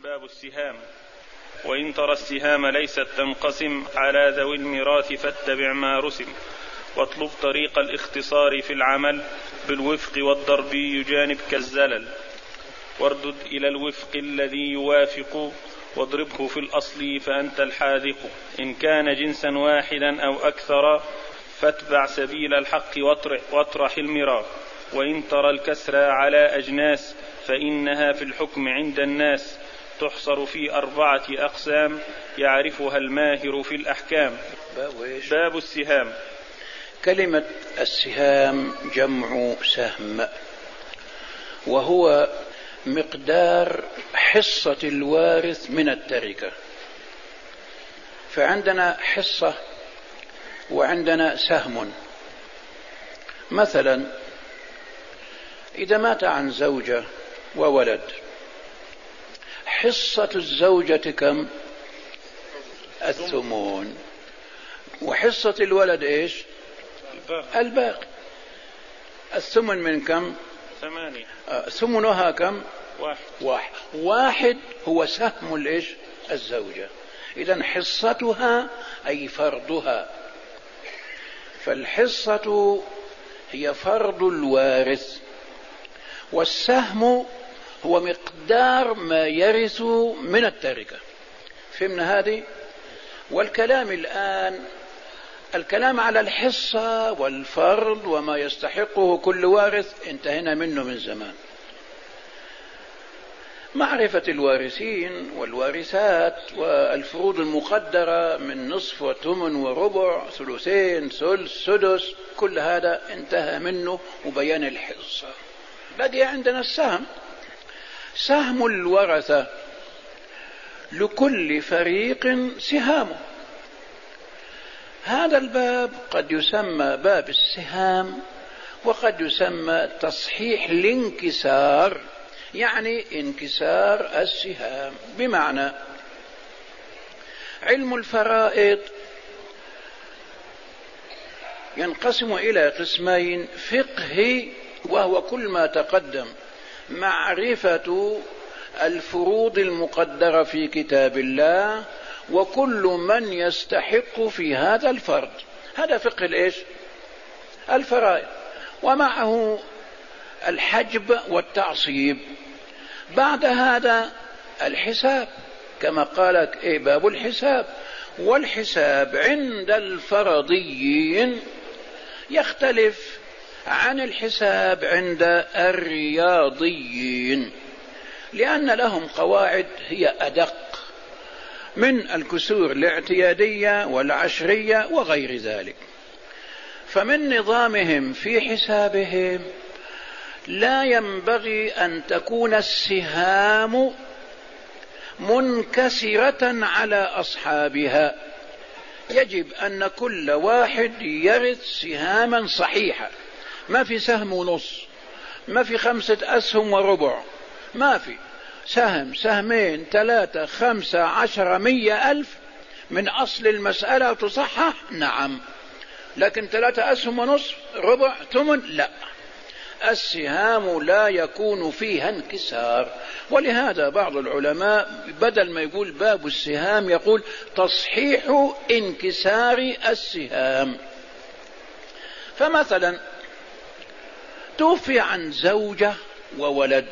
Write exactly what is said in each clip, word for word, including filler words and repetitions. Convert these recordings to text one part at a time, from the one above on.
باب السهام. وإن ترى السهام ليست تنقسم على ذوي الميراث فاتبع ما رسم، واطلب طريق الاختصار في العمل بالوفق والضرب يجانبك الزلل، واردد إلى الوفق الذي يوافق واضربه في الأصل فأنت الحاذق. إن كان جنسا واحدا أو أكثر فاتبع سبيل الحق واطرح المرا. وإن ترى الكسر على أجناس فإنها في الحكم عند الناس تحصر في أربعة أقسام يعرفها الماهر في الأحكام. باب السهام. كلمة السهام جمع سهم، وهو مقدار حصة الوارث من التركة. فعندنا حصة وعندنا سهم. مثلا إذا مات عن زوجة وولد، حصة الزوجة كم؟ الثمن. وحصة الولد إيش؟ الباقي. الثمن من كم؟ ثمانية. آه ثمنها كم؟ واحد. واحد. واحد هو سهم الإيش؟ الزوجة. إذن حصتها أي فرضها. فالحصة هي فرض الوارث، والسهم هو مقدار ما يرث من التركة. فهمنا هذه؟ والكلام الآن الكلام على الحصة والفرض وما يستحقه كل وارث انتهينا منه من زمان. معرفة الوارثين والوارثات والفروض المقدرة من نصف وثمن وربع ثلثين ثلث سدس، كل هذا انتهى منه وبيان الحصة. بدي عندنا السهم. سهم الورثة لكل فريق سهامه. هذا الباب قد يسمى باب السهام، وقد يسمى تصحيح الانكسار، يعني انكسار السهام. بمعنى علم الفرائض ينقسم إلى قسمين: فقهي وهو كل ما تقدم، معرفة الفروض المقدرة في كتاب الله وكل من يستحق في هذا الفرض، هذا فقه الإيش؟ الفرائض. ومعه الحجب والتعصيب. بعد هذا الحساب، كما قالت إيه باب الحساب. والحساب عند الفرضيين يختلف عن الحساب عند الرياضيين، لأن لهم قواعد هي أدق من الكسور الاعتيادية والعشرية وغير ذلك. فمن نظامهم في حسابهم لا ينبغي أن تكون السهام منكسرة على أصحابها، يجب أن كل واحد يرث سهاما صحيحة، ما في سهم ونص، ما في خمسة أسهم وربع، ما في سهم سهمين ثلاثة خمسة عشر مية ألف من أصل المسألة تصحح، نعم، لكن ثلاثة أسهم ونصف ربع ثمن لا. السهام لا يكون فيها انكسار. ولهذا بعض العلماء بدل ما يقول باب السهام يقول تصحيح انكسار السهام. فمثلا توفي عن زوجة وولد،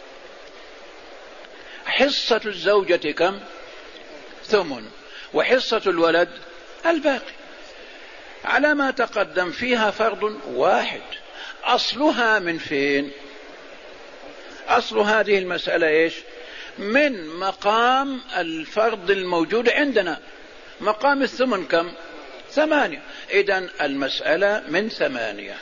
حصة الزوجة كم؟ ثمن، وحصة الولد الباقي. على ما تقدم فيها فرض واحد. أصلها من فين؟ أصل هذه المسألة إيش؟ من مقام الفرض الموجود عندنا. مقام الثمن كم؟ ثمانية. إذن المسألة من ثمانية.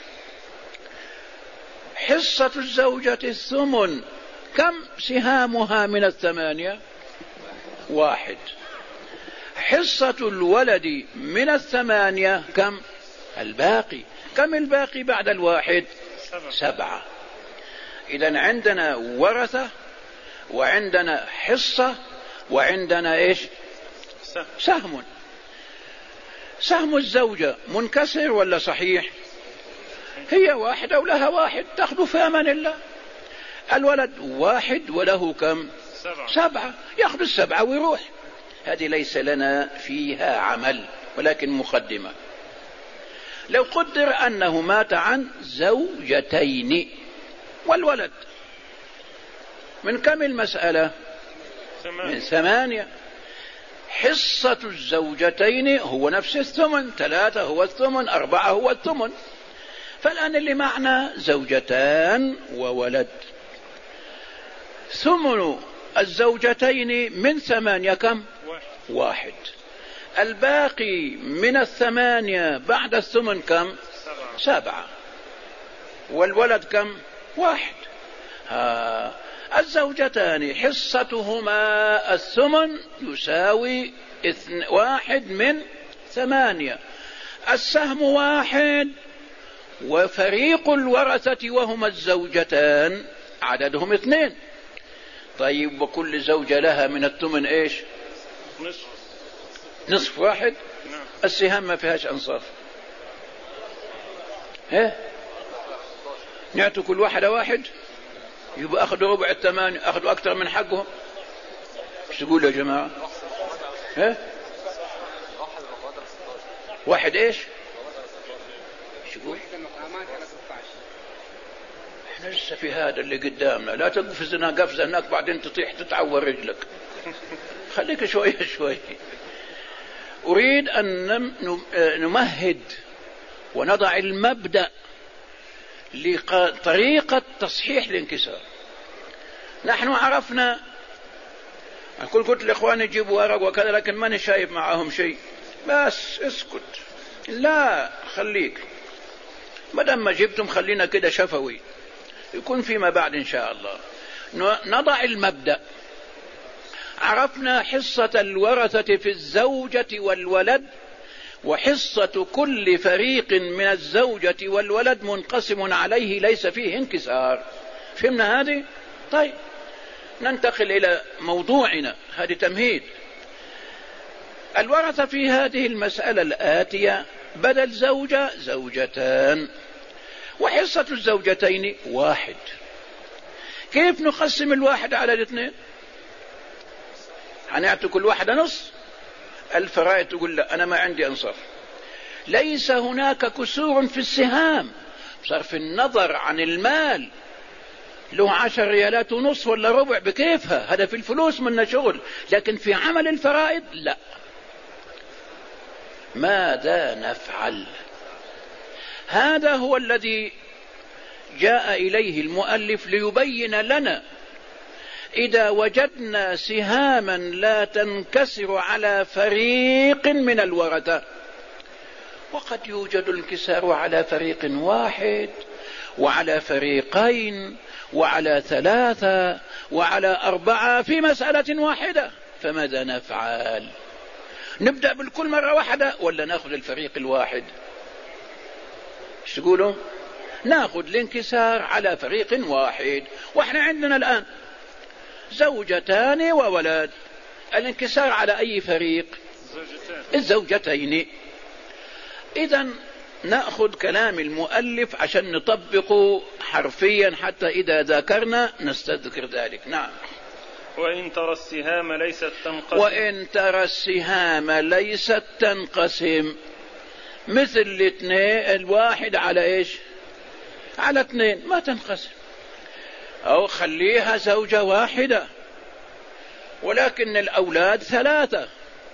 حصة الزوجة الثمن، كم سهامها من الثمانية؟ واحد. حصة الولد من الثمانية كم؟ الباقي. كم الباقي بعد الواحد؟ سبعة. إذن عندنا ورثة وعندنا حصة وعندنا إيش؟ سهم. سهم الزوجة منكسر ولا صحيح؟ هي واحدة ولها واحد، تأخذ في أمان الله. الولد واحد وله كم؟ سبعة, سبعة. يأخذ السبعة ويروح. هذه ليس لنا فيها عمل ولكن مقدمة. لو قدر أنه مات عن زوجتين والولد، من كم المسألة؟ من ثمانية. حصة الزوجتين هو نفس الثمن، ثلاثة هو الثمن، أربعة هو الثمن. فالآن اللي معنا زوجتان وولد، ثمن الزوجتين من ثمانية كم؟ واحد. الباقي من الثمانية بعد الثمن كم؟ سبعة. والولد كم؟ واحد. ها الزوجتان حصتهما الثمن يساوي اثن واحد من ثمانية. السهم واحد، وفريق الورثة وهما الزوجتان عددهم اثنين. طيب وكل زوجة لها من الثمن ايش؟ نصف. نصف واحد. نعم. السهام ما فيهاش انصاف. ها نعطوا كل واحدة واحد، يبقى أخذوا ربع الثمانية، أخذوا أكثر من حقهم. ايش تقول يا جماعة؟ ها؟ واحد ايش؟ ايش يقول؟ احنا لسه في هذا اللي قدامنا، لا تقفزنا قفزة هناك بعدين تطيح تتعور رجلك. خليك شوية شوية. أريد أن نمهد ونضع المبدأ لطريقة تصحيح الانكسار. نحن عرفنا، أقول قلت لإخواني يجيبوا ورق وكذا، لكن ماني شايف معهم شيء. بس اسكت، لا خليك، مدام ما جبتم خلينا كده شفوي، يكون فيما بعد إن شاء الله. نضع المبدأ. عرفنا حصة الورثة في الزوجة والولد، وحصة كل فريق من الزوجة والولد منقسم عليه ليس فيه انكسار. فهمنا هذه؟ طيب ننتقل إلى موضوعنا. هذه تمهيد. الورثة في هذه المسألة الآتية: بدل زوجة زوجتان، وحصة الزوجتين واحد. كيف نقسم الواحد على الاثنين؟ هنعطي كل واحدة نص. الفرائض تقول لا، أنا ما عندي أنصاف. ليس هناك كسور في السهام، بصرف النظر عن المال، له عشر ريالات ونص ولا ربع بكيفها، هذا في الفلوس منا شغل. لكن في عمل الفرائض لا. ماذا نفعل؟ هذا هو الذي جاء إليه المؤلف ليبين لنا. إذا وجدنا سهاما لا تنكسر على فريق من الورثة، وقد يوجد الانكسار على فريق واحد وعلى فريقين وعلى ثلاثة وعلى أربعة في مسألة واحدة، فماذا نفعل؟ نبدأ بالكل مرة واحدة ولا نأخذ الفريق الواحد؟ ايش تقولوا؟ نأخذ الانكسار على فريق واحد. واحنا عندنا الآن زوجتان وولد، الانكسار على أي فريق؟ زوجتان. الزوجتين. إذن نأخذ كلام المؤلف عشان نطبقه حرفيا حتى إذا ذكرنا نستذكر ذلك. نعم. وإن ترى السهام ليست تنقسم وإن ترى السهام ليست تنقسم، مثل الاثنين، الواحد على إيش؟ على اثنين، ما تنقسم. أو خليها زوجة واحدة ولكن الأولاد ثلاثة،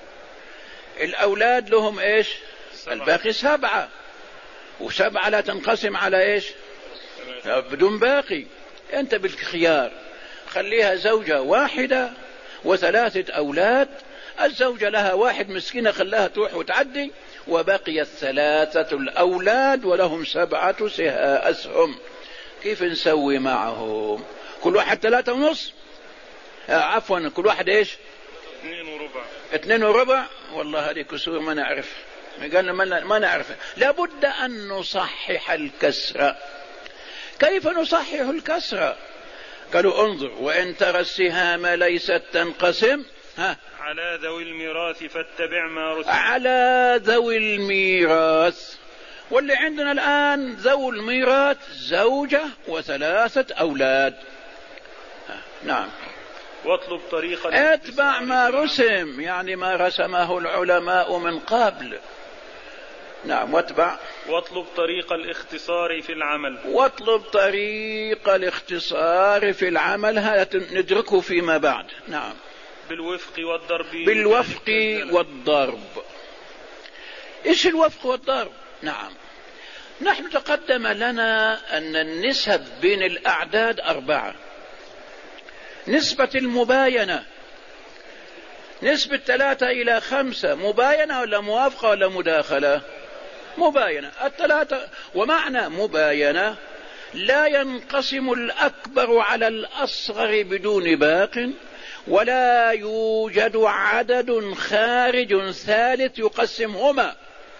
الأولاد لهم إيش؟ سبعة. الباقي سبعة، وسبعة لا تنقسم على إيش؟ بدون باقي. أنت بالخيار، خليها زوجة واحدة وثلاثة أولاد. الزوجة لها واحد مسكينة، خلاها تروح وتعدي، وبقي الثلاثة الأولاد ولهم سبعة أسهم. كيف نسوي معهم؟ كل واحد ثلاثة ونص، آه عفوا كل واحد ايش؟ اثنين وربع. اثنين وربع. والله هذه كسور ما نعرف، قالنا ما نعرف. لابد أن نصحح الكسرة. كيف نصحح الكسرة؟ قالوا انظر: وإن ترى السهام ليست تنقسم ها على ذوي الميراث فاتبع ما رسم. على ذوي الميراث. واللي عندنا الآن ذو الميراث زوجة وثلاثة أولاد. نعم. واطلب طريق اتبع ما رسم، يعني ما رسمه العلماء من قبل. نعم. واتبع واطلب طريق الاختصار في العمل. واطلب طريق الاختصار في العمل، هذا ندركه فيما بعد. نعم. بالوفق والضرب. بالوفق والضرب. ايش الوفق والضرب؟ نعم. نحن تقدم لنا ان النسب بين الاعداد اربعة. نسبة المباينة، نسبة ثلاثة الى خمسة، مباينة ولا موافقة ولا مداخلة؟ مباينة. الثلاثة، ومعنى مباينة لا ينقسم الأكبر على الأصغر بدون باق، ولا يوجد عدد خارج ثالث يقسمهما.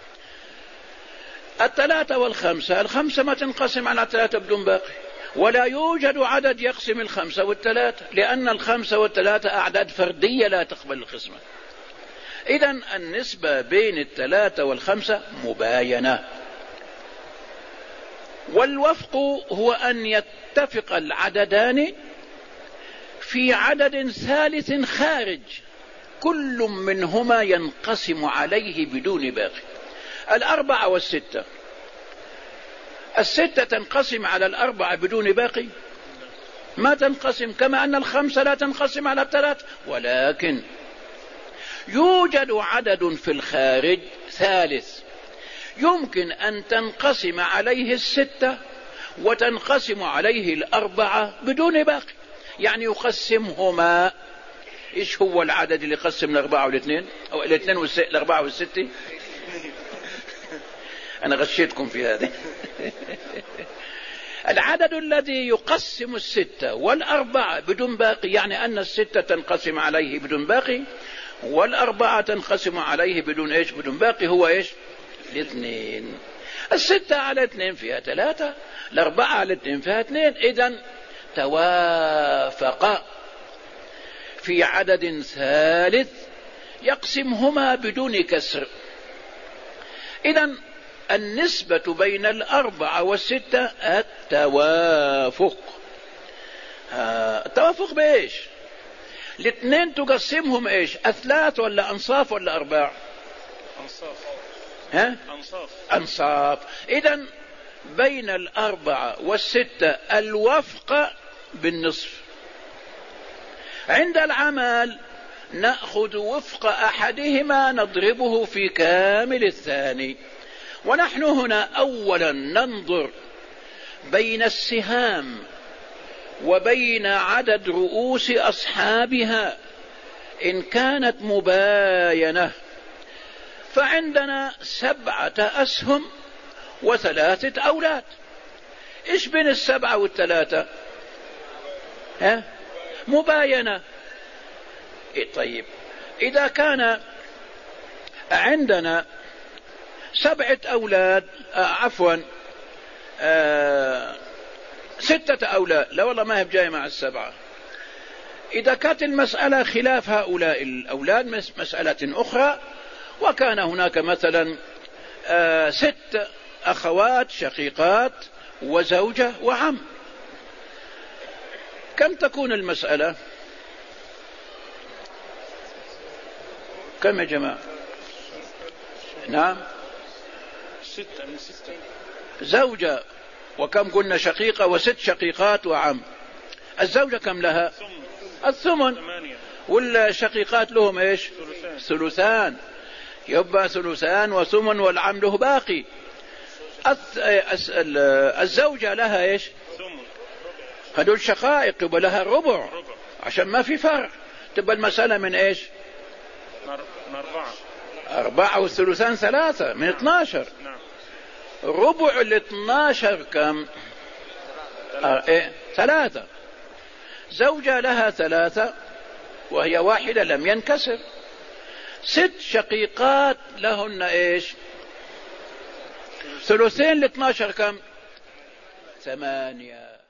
الثلاثة والخمسة، الخمسة ما تنقسم على ثلاثة بدون باقي، ولا يوجد عدد يقسم الخمسة والثلاثة، لأن الخمسة والثلاثة أعداد فردية لا تقبل القسمة. إذن النسبة بين الثلاثة والخمسة مباينة. والوفق هو أن يتفق العددان في عدد ثالث خارج، كل منهما ينقسم عليه بدون باقي. الأربعة والستة، الستة تنقسم على الأربعة بدون باقي؟ ما تنقسم، كما أن الخمسة لا تنقسم على الثلاثة، ولكن يوجد عدد في الخارج ثالث يمكن أن تنقسم عليه الستة وتنقسم عليه الأربعة بدون باقي، يعني يقسمهما. إيش هو العدد اللي يقسم الأربعة والاثنين أو الاثنين والستة الأربعة والستة؟ أنا غشيتكم في هذا. العدد الذي يقسم الستة والأربعة بدون باقي، يعني أن الستة تنقسم عليه بدون باقي والأربعة تنقسم عليه بدون إيش؟ بدون باقي. هو إيش؟ الاثنين. الستة على اثنين فيها ثلاثة، الأربعة على اثنين فيها اثنين. إذن توافق في عدد ثالث يقسمهما بدون كسر. إذن النسبة بين الأربعة والستة التوافق. التوافق بإيش؟ الاثنين تقسمهم إيش؟ أثلاث ولا أنصاف ولا أرباع؟ أنصاف. ها؟ أنصاف. أنصاف. إذن بين الأربعة والستة الوفق بالنصف. عند العمل نأخذ وفق أحدهما نضربه في كامل الثاني. ونحن هنا أولا ننظر بين السهام وبين عدد رؤوس أصحابها، إن كانت مباينة فعندنا سبعة أسهم وثلاثة أولاد. إيش بين السبعة والثلاثة؟ ها؟ مباينة. إيه طيب، إذا كان عندنا سبعة أولاد آه عفوا آه ستة أولاد، لا والله ما هي بجاي مع السبعة. إذا كانت المسألة خلاف هؤلاء الأولاد مسألة أخرى، وكان هناك مثلا آه ست أخوات شقيقات وزوجة وعم، كم تكون المسألة؟ كم يا جماعة؟ نعم ستة من ستة. زوجة وكم قلنا؟ شقيقة وست شقيقات وعم. الزوجة كم لها؟ الثمن. والشقيقات لهم ايش؟ ثلثان. ثلثان. يبقى ثلثان وثمن، والعم له باقي. الزوجة لها ايش؟ ثمن. هذول شقائق يبقى لها الربع، عشان ما في فرق. تبقى المسألة من ايش؟ من أربعة. أربعة والثلثان ثلاثة، من اثناشر. نعم. ربع الاثناشر كم؟ ثلاثة. إيه؟ ثلاثة. زوجة لها ثلاثة وهي واحدة لم ينكسر. ست شقيقات لهن ايش؟ ثلثين لاثناشر كم؟ ثمانية.